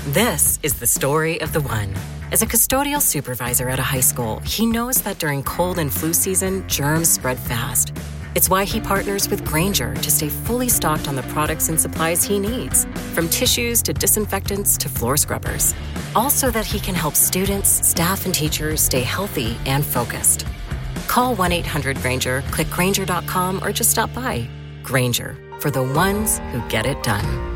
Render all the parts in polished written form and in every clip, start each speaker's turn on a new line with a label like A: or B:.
A: This is the story of the one. As a custodial supervisor at a high school, he knows that during cold and flu season, germs spread fast. It's why he partners with Grainger to stay fully stocked on the products and supplies he needs, from tissues to disinfectants to floor scrubbers. All so that he can help students, staff, and teachers stay healthy and focused. Call 1-800-GRAINGER, click Grainger.com, or just stop by. Grainger, for the ones who get it done.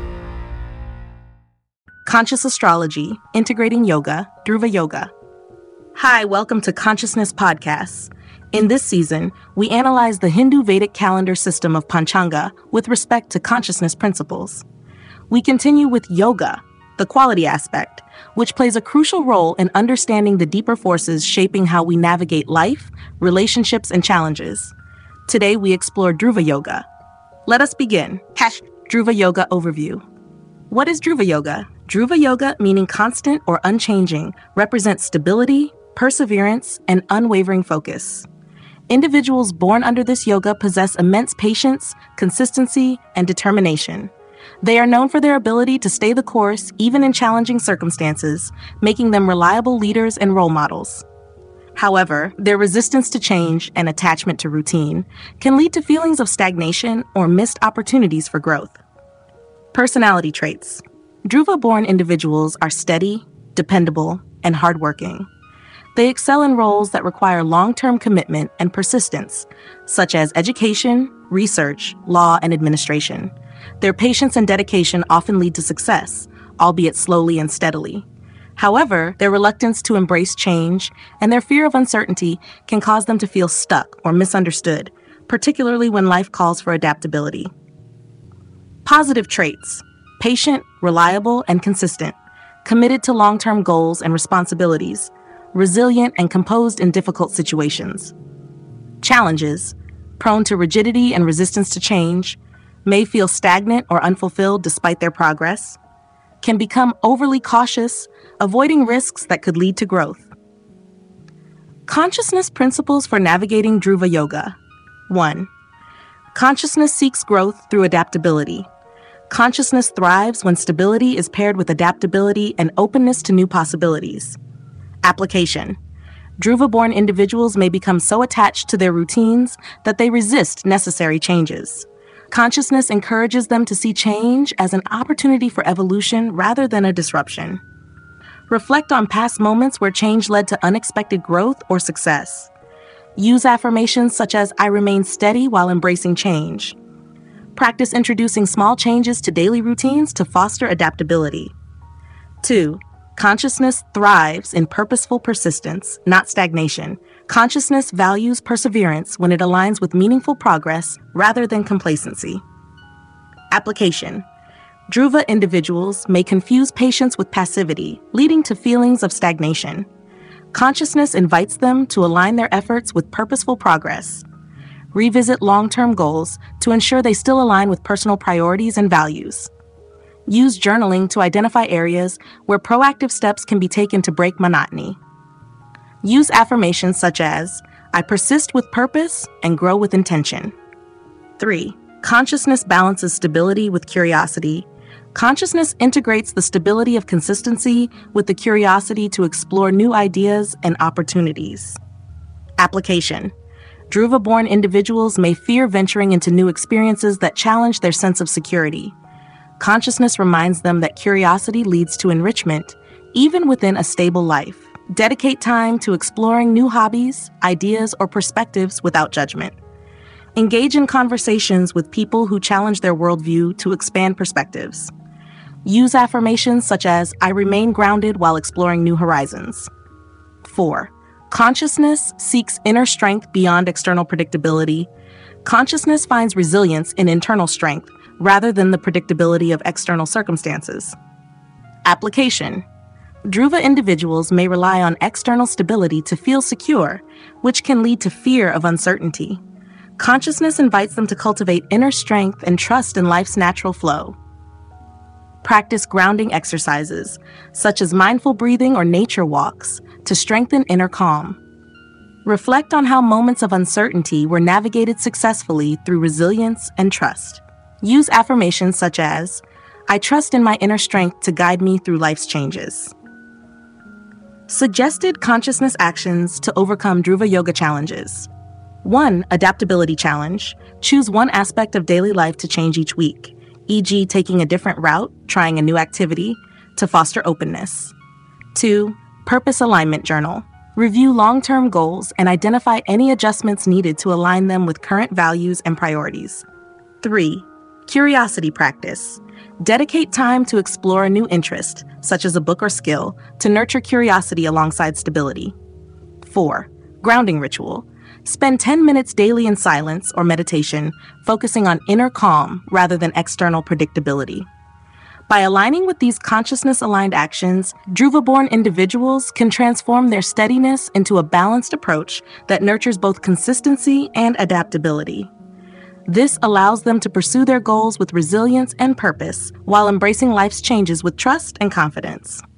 B: Conscious Astrology, Integrating Yoga, Dhruva Yoga. Hi, welcome to Consciousness Podcasts. In this season, we analyze the Hindu Vedic calendar system of Panchanga with respect to consciousness principles. We continue with yoga, the quality aspect, which plays a crucial role in understanding the deeper forces shaping how we navigate life, relationships, and challenges. Today, we explore Dhruva Yoga. Let us begin. Dhruva Yoga Overview. What is Dhruva Yoga? Dhruva Yoga, meaning constant or unchanging, represents stability, perseverance, and unwavering focus. Individuals born under this yoga possess immense patience, consistency, and determination. They are known for their ability to stay the course even in challenging circumstances, making them reliable leaders and role models. However, their resistance to change and attachment to routine can lead to feelings of stagnation or missed opportunities for growth. Personality traits. Dhruva-born individuals are steady, dependable, and hardworking. They excel in roles that require long-term commitment and persistence, such as education, research, law, and administration. Their patience and dedication often lead to success, albeit slowly and steadily. However, their reluctance to embrace change and their fear of uncertainty can cause them to feel stuck or misunderstood, particularly when life calls for adaptability. Positive traits. Patient, reliable, and consistent. Committed to long-term goals and responsibilities. Resilient and composed in difficult situations. Challenges. Prone to rigidity and resistance to change. May feel stagnant or unfulfilled despite their progress. Can become overly cautious, avoiding risks that could lead to growth. Consciousness principles for navigating Dhruva Yoga. 1. Consciousness seeks growth through adaptability. Consciousness thrives when stability is paired with adaptability and openness to new possibilities. Application. Dhruva-born individuals may become so attached to their routines that they resist necessary changes. Consciousness encourages them to see change as an opportunity for evolution rather than a disruption. Reflect on past moments where change led to unexpected growth or success. Use affirmations such as "I remain steady while embracing change." Practice introducing small changes to daily routines to foster adaptability. 2. Consciousness thrives in purposeful persistence, not stagnation. Consciousness values perseverance when it aligns with meaningful progress rather than complacency. Application. Dhruva individuals may confuse patience with passivity, leading to feelings of stagnation. Consciousness invites them to align their efforts with purposeful progress. Revisit long-term goals to ensure they still align with personal priorities and values. Use journaling to identify areas where proactive steps can be taken to break monotony. Use affirmations such as, "I persist with purpose and grow with intention." 3. Consciousness balances stability with curiosity. Consciousness integrates the stability of consistency with the curiosity to explore new ideas and opportunities. Application. Dhruva-born individuals may fear venturing into new experiences that challenge their sense of security. Consciousness reminds them that curiosity leads to enrichment, even within a stable life. Dedicate time to exploring new hobbies, ideas, or perspectives without judgment. Engage in conversations with people who challenge their worldview to expand perspectives. Use affirmations such as, "I remain grounded while exploring new horizons." 4. Consciousness seeks inner strength beyond external predictability. Consciousness finds resilience in internal strength rather than the predictability of external circumstances. Application. Dhruva individuals may rely on external stability to feel secure, which can lead to fear of uncertainty. Consciousness invites them to cultivate inner strength and trust in life's natural flow. Practice grounding exercises, such as mindful breathing or nature walks, to strengthen inner calm. Reflect on how moments of uncertainty were navigated successfully through resilience and trust. Use affirmations such as, I trust in my inner strength to guide me through life's changes. Suggested consciousness actions to overcome Dhruva Yoga challenges. 1. Adaptability challenge. Choose one aspect of daily life to change each week, e.g. taking a different route, trying a new activity, to foster openness. 2. Purpose alignment journal. Review long-term goals and identify any adjustments needed to align them with current values and priorities. 3. Curiosity practice. Dedicate time to explore a new interest, such as a book or skill, to nurture curiosity alongside stability. 4. Grounding ritual. Spend 10 minutes daily in silence or meditation, focusing on inner calm rather than external predictability. By aligning with these consciousness-aligned actions, Dhruva-born individuals can transform their steadiness into a balanced approach that nurtures both consistency and adaptability. This allows them to pursue their goals with resilience and purpose while embracing life's changes with trust and confidence.